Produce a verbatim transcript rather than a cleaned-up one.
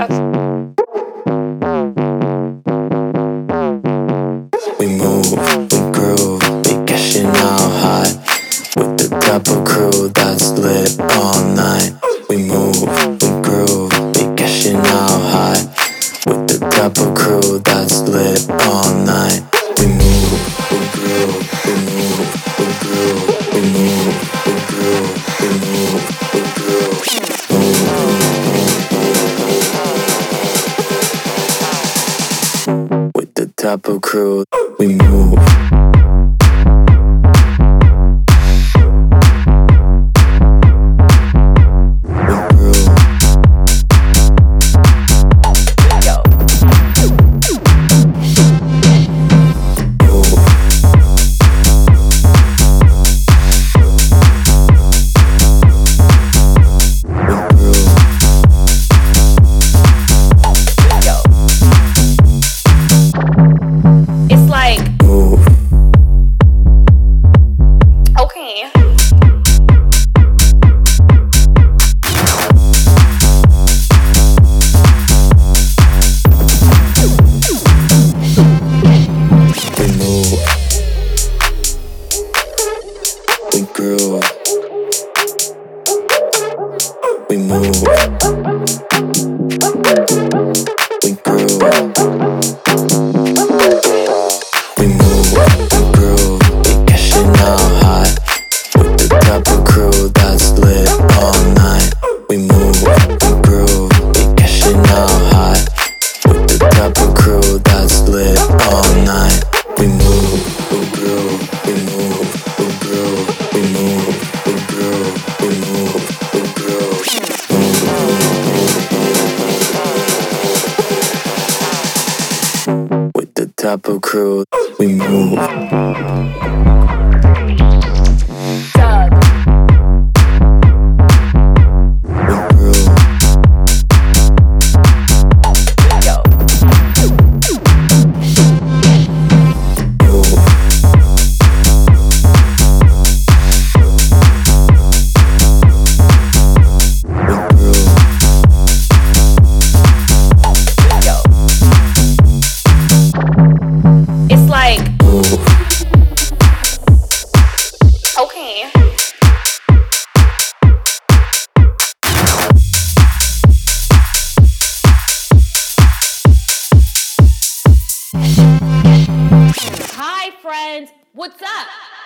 We move, we groove, we cashing out high with the type of crew that's lit all night. We move, we groove, we cashing out high with the type of crew that's lit all night. We move, we groove, we move, we groove, we move, we groove, we move, we groove. With the type of crew, we move. We move, we groove, we move, we groove, we cashing out high with the type of crew that's lit all night. We move, we groove, we cashing out high with the type of crew that's lit all night. We move, we groove, we move, we groove, we move, we groove, we move, we groove. With the type of crew, we move. Okay. Hi, friends. What's up?